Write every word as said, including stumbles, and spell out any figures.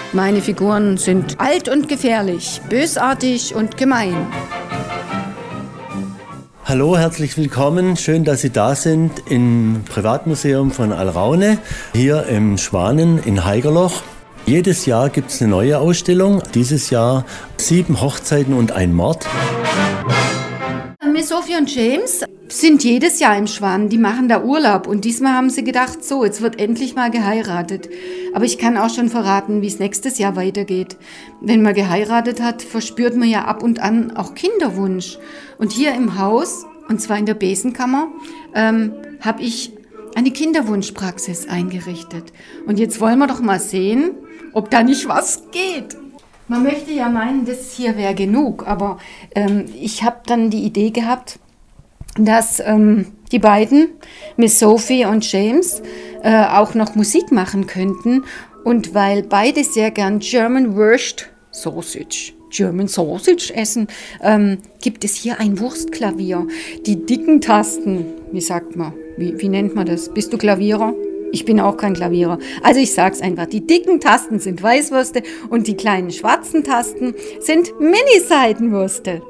Meine Figuren sind alt und gefährlich, bösartig und gemein. Hallo, herzlich willkommen. Schön, dass Sie da sind im Privatmuseum von Alraune, hier im Schwanen in Haigerloch. Jedes Jahr gibt es eine neue Ausstellung. Dieses Jahr sieben Hochzeiten und ein Mord. Miss Sophie und James sind jedes Jahr im Schwan, die machen da Urlaub und diesmal haben sie gedacht, so, jetzt wird endlich mal geheiratet. Aber ich kann auch schon verraten, wie es nächstes Jahr weitergeht. Wenn man geheiratet hat, verspürt man ja ab und an auch Kinderwunsch. Und hier im Haus, und zwar in der Besenkammer, ähm, habe ich eine Kinderwunschpraxis eingerichtet. Und jetzt wollen wir doch mal sehen, ob da nicht was geht. Man möchte ja meinen, das hier wäre genug, aber ähm, ich habe dann die Idee gehabt, dass ähm, die beiden, Miss Sophie und James, äh, auch noch Musik machen könnten. Und weil beide sehr gern German Wurst Sausage, German Sausage essen, ähm, gibt es hier ein Wurstklavier. Die dicken Tasten, wie sagt man, wie, wie nennt man das? Bist du Klavierer? Ich bin auch kein Klavierer. Also ich sag's einfach, die dicken Tasten sind Weißwürste und die kleinen schwarzen Tasten sind Mini-Seidenwürste.